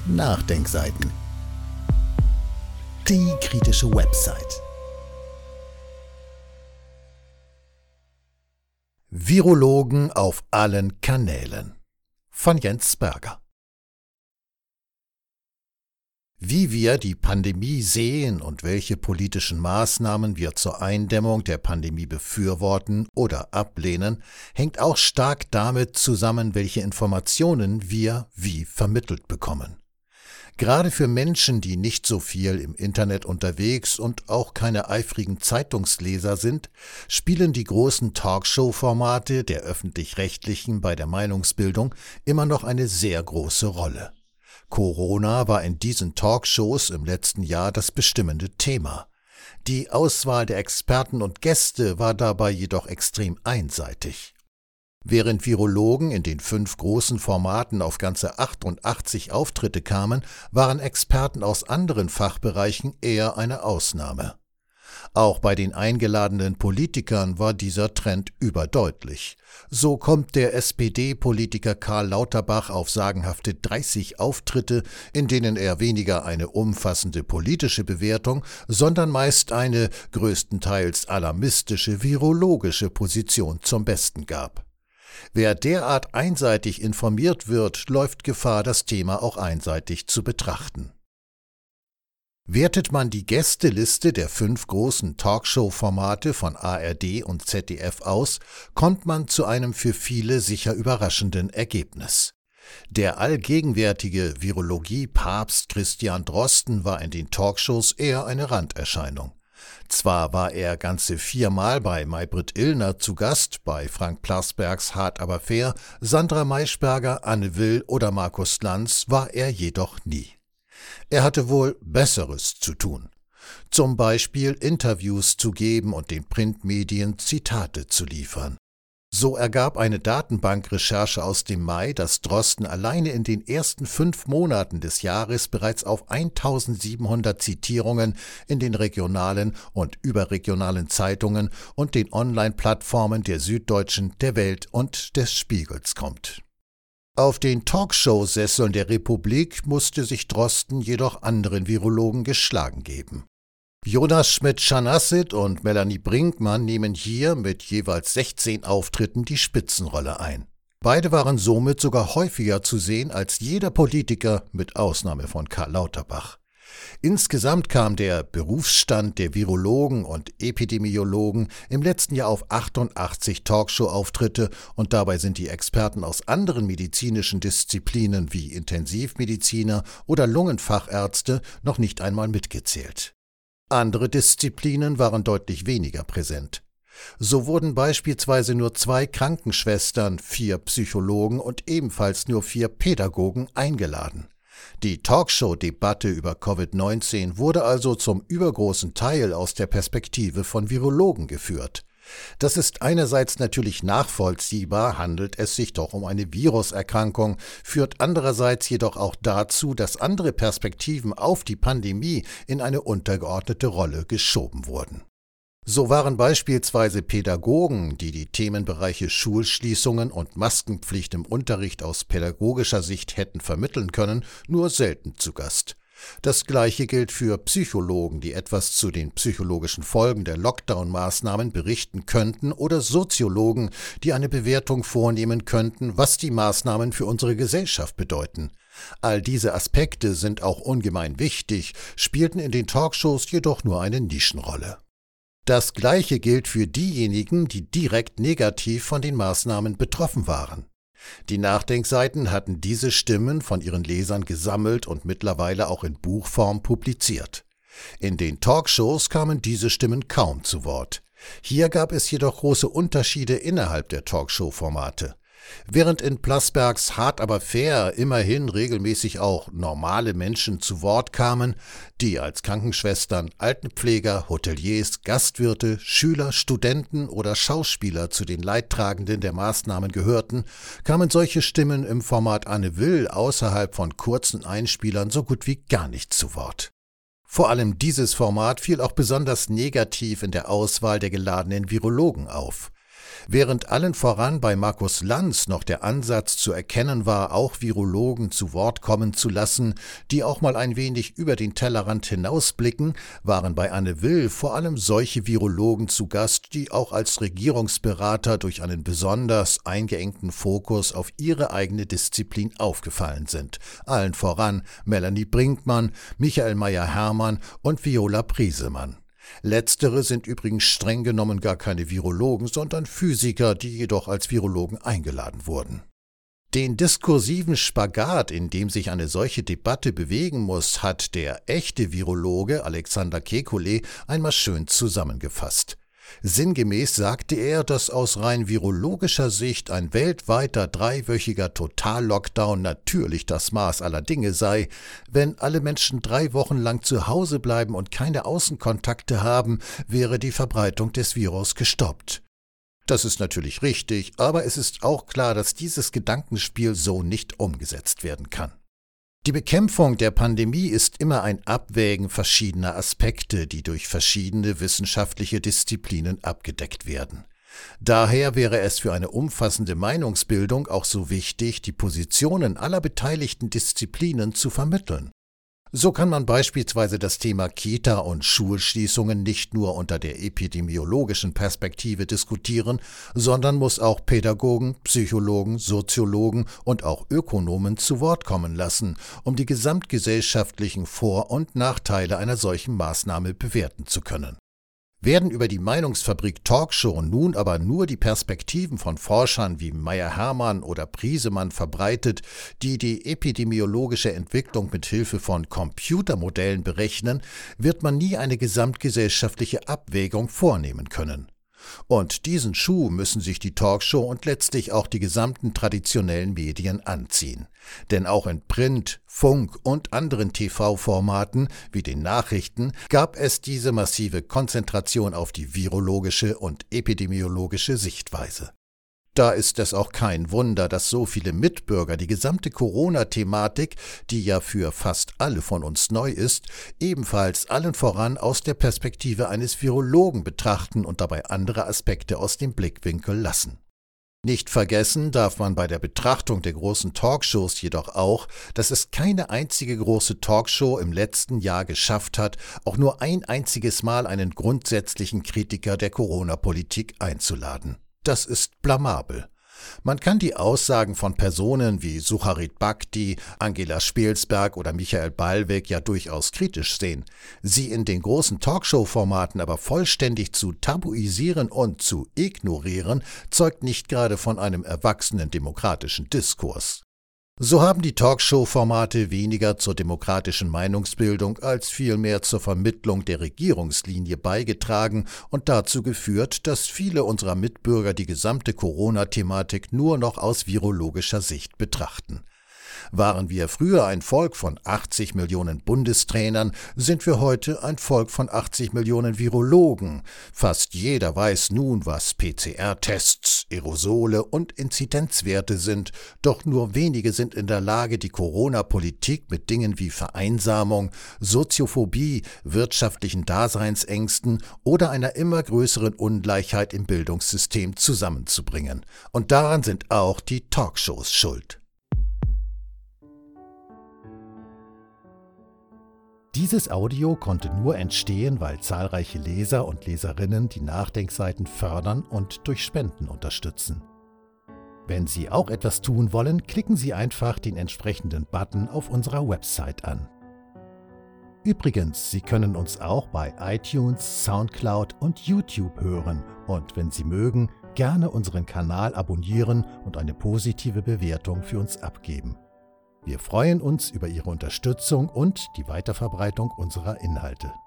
Nachdenkseiten. Die kritische Website. Virologen auf allen Kanälen von Jens Berger. Wie wir die Pandemie sehen und welche politischen Maßnahmen wir zur Eindämmung der Pandemie befürworten oder ablehnen, hängt auch stark damit zusammen, welche Informationen wir wie vermittelt bekommen. Gerade für Menschen, die nicht so viel im Internet unterwegs und auch keine eifrigen Zeitungsleser sind, spielen die großen Talkshow-Formate der Öffentlich-Rechtlichen bei der Meinungsbildung immer noch eine sehr große Rolle. Corona war in diesen Talkshows im letzten Jahr das bestimmende Thema. Die Auswahl der Experten und Gäste war dabei jedoch extrem einseitig. Während Virologen in den 5 großen Formaten auf ganze 88 Auftritte kamen, waren Experten aus anderen Fachbereichen eher eine Ausnahme. Auch bei den eingeladenen Politikern war dieser Trend überdeutlich. So kommt der SPD-Politiker Karl Lauterbach auf sagenhafte 30 Auftritte, in denen er weniger eine umfassende politische Bewertung, sondern meist eine größtenteils alarmistische virologische Position zum Besten gab. Wer derart einseitig informiert wird, läuft Gefahr, das Thema auch einseitig zu betrachten. Wertet man die Gästeliste der 5 großen Talkshow-Formate von ARD und ZDF aus, kommt man zu einem für viele sicher überraschenden Ergebnis. Der allgegenwärtige Virologie-Papst Christian Drosten war in den Talkshows eher eine Randerscheinung. Zwar war er ganze 4-mal bei Maybrit Illner zu Gast, bei Frank Plasbergs Hart aber fair, Sandra Maischberger, Anne Will oder Markus Lanz war er jedoch nie. Er hatte wohl Besseres zu tun. Zum Beispiel Interviews zu geben und den Printmedien Zitate zu liefern. So ergab eine Datenbankrecherche aus dem Mai, dass Drosten alleine in den ersten 5 Monaten des Jahres bereits auf 1700 Zitierungen in den regionalen und überregionalen Zeitungen und den Online-Plattformen der Süddeutschen, der Welt und des Spiegels kommt. Auf den Talkshow-Sesseln der Republik musste sich Drosten jedoch anderen Virologen geschlagen geben. Jonas Schmidt-Schanassit und Melanie Brinkmann nehmen hier mit jeweils 16 Auftritten die Spitzenrolle ein. Beide waren somit sogar häufiger zu sehen als jeder Politiker mit Ausnahme von Karl Lauterbach. Insgesamt kam der Berufsstand der Virologen und Epidemiologen im letzten Jahr auf 88 Talkshow-Auftritte und dabei sind die Experten aus anderen medizinischen Disziplinen wie Intensivmediziner oder Lungenfachärzte noch nicht einmal mitgezählt. Andere Disziplinen waren deutlich weniger präsent. So wurden beispielsweise nur 2 Krankenschwestern, 4 Psychologen und ebenfalls nur 4 Pädagogen eingeladen. Die Talkshow-Debatte über Covid-19 wurde also zum übergroßen Teil aus der Perspektive von Virologen geführt. Das ist einerseits natürlich nachvollziehbar, handelt es sich doch um eine Viruserkrankung, führt andererseits jedoch auch dazu, dass andere Perspektiven auf die Pandemie in eine untergeordnete Rolle geschoben wurden. So waren beispielsweise Pädagogen, die die Themenbereiche Schulschließungen und Maskenpflicht im Unterricht aus pädagogischer Sicht hätten vermitteln können, nur selten zu Gast. Das Gleiche gilt für Psychologen, die etwas zu den psychologischen Folgen der Lockdown-Maßnahmen berichten könnten, oder Soziologen, die eine Bewertung vornehmen könnten, was die Maßnahmen für unsere Gesellschaft bedeuten. All diese Aspekte sind auch ungemein wichtig, spielten in den Talkshows jedoch nur eine Nischenrolle. Das Gleiche gilt für diejenigen, die direkt negativ von den Maßnahmen betroffen waren. Die Nachdenkseiten hatten diese Stimmen von ihren Lesern gesammelt und mittlerweile auch in Buchform publiziert. In den Talkshows kamen diese Stimmen kaum zu Wort. Hier gab es jedoch große Unterschiede innerhalb der Talkshow-Formate. Während in Plasbergs Hart aber fair immerhin regelmäßig auch normale Menschen zu Wort kamen, die als Krankenschwestern, Altenpfleger, Hoteliers, Gastwirte, Schüler, Studenten oder Schauspieler zu den Leidtragenden der Maßnahmen gehörten, kamen solche Stimmen im Format Anne Will außerhalb von kurzen Einspielern so gut wie gar nicht zu Wort. Vor allem dieses Format fiel auch besonders negativ in der Auswahl der geladenen Virologen auf. Während allen voran bei Markus Lanz noch der Ansatz zu erkennen war, auch Virologen zu Wort kommen zu lassen, die auch mal ein wenig über den Tellerrand hinausblicken, waren bei Anne Will vor allem solche Virologen zu Gast, die auch als Regierungsberater durch einen besonders eingeengten Fokus auf ihre eigene Disziplin aufgefallen sind. Allen voran Melanie Brinkmann, Michael Mayer-Hermann und Viola Briesemann. Letztere sind übrigens streng genommen gar keine Virologen, sondern Physiker, die jedoch als Virologen eingeladen wurden. Den diskursiven Spagat, in dem sich eine solche Debatte bewegen muss, hat der echte Virologe Alexander Kekulé einmal schön zusammengefasst. Sinngemäß sagte er, dass aus rein virologischer Sicht ein weltweiter 3-wöchiger Total-Lockdown natürlich das Maß aller Dinge sei. Wenn alle Menschen 3 Wochen lang zu Hause bleiben und keine Außenkontakte haben, wäre die Verbreitung des Virus gestoppt. Das ist natürlich richtig, aber es ist auch klar, dass dieses Gedankenspiel so nicht umgesetzt werden kann. Die Bekämpfung der Pandemie ist immer ein Abwägen verschiedener Aspekte, die durch verschiedene wissenschaftliche Disziplinen abgedeckt werden. Daher wäre es für eine umfassende Meinungsbildung auch so wichtig, die Positionen aller beteiligten Disziplinen zu vermitteln. So kann man beispielsweise das Thema Kita- und Schulschließungen nicht nur unter der epidemiologischen Perspektive diskutieren, sondern muss auch Pädagogen, Psychologen, Soziologen und auch Ökonomen zu Wort kommen lassen, um die gesamtgesellschaftlichen Vor- und Nachteile einer solchen Maßnahme bewerten zu können. Werden über die Meinungsfabrik Talkshow nun aber nur die Perspektiven von Forschern wie Mayer-Hermann oder Briesemann verbreitet, die die epidemiologische Entwicklung mit Hilfe von Computermodellen berechnen, wird man nie eine gesamtgesellschaftliche Abwägung vornehmen können. Und diesen Schuh müssen sich die Talkshow und letztlich auch die gesamten traditionellen Medien anziehen. Denn auch in Print, Funk und anderen TV-Formaten wie den Nachrichten gab es diese massive Konzentration auf die virologische und epidemiologische Sichtweise. Da ist es auch kein Wunder, dass so viele Mitbürger die gesamte Corona-Thematik, die ja für fast alle von uns neu ist, ebenfalls allen voran aus der Perspektive eines Virologen betrachten und dabei andere Aspekte aus dem Blickwinkel lassen. Nicht vergessen darf man bei der Betrachtung der großen Talkshows jedoch auch, dass es keine einzige große Talkshow im letzten Jahr geschafft hat, auch nur ein einziges Mal einen grundsätzlichen Kritiker der Corona-Politik einzuladen. Das ist blamabel. Man kann die Aussagen von Personen wie Sucharit Bhakdi, Angela Spelsberg oder Michael Ballweg ja durchaus kritisch sehen. Sie in den großen Talkshow-Formaten aber vollständig zu tabuisieren und zu ignorieren, zeugt nicht gerade von einem erwachsenen demokratischen Diskurs. So haben die Talkshow-Formate weniger zur demokratischen Meinungsbildung als vielmehr zur Vermittlung der Regierungslinie beigetragen und dazu geführt, dass viele unserer Mitbürger die gesamte Corona-Thematik nur noch aus virologischer Sicht betrachten. Waren wir früher ein Volk von 80 Millionen Bundestrainern, sind wir heute ein Volk von 80 Millionen Virologen. Fast jeder weiß nun, was PCR-Tests, Aerosole und Inzidenzwerte sind, doch nur wenige sind in der Lage, die Corona-Politik mit Dingen wie Vereinsamung, Soziophobie, wirtschaftlichen Daseinsängsten oder einer immer größeren Ungleichheit im Bildungssystem zusammenzubringen. Und daran sind auch die Talkshows schuld. Dieses Audio konnte nur entstehen, weil zahlreiche Leser und Leserinnen die Nachdenkseiten fördern und durch Spenden unterstützen. Wenn Sie auch etwas tun wollen, klicken Sie einfach den entsprechenden Button auf unserer Website an. Übrigens, Sie können uns auch bei iTunes, Soundcloud und YouTube hören und wenn Sie mögen, gerne unseren Kanal abonnieren und eine positive Bewertung für uns abgeben. Wir freuen uns über Ihre Unterstützung und die Weiterverbreitung unserer Inhalte.